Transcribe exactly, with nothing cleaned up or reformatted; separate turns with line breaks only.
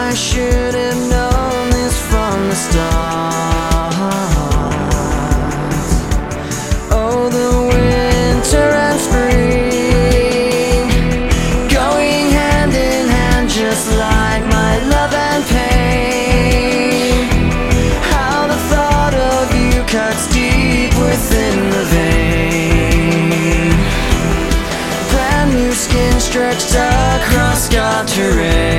I should have known this from the start. Oh, the winter and spring, going hand in hand just like my love and pain. How the thought of you cuts deep within the vein. Brand new skin stretched across scarred terrain.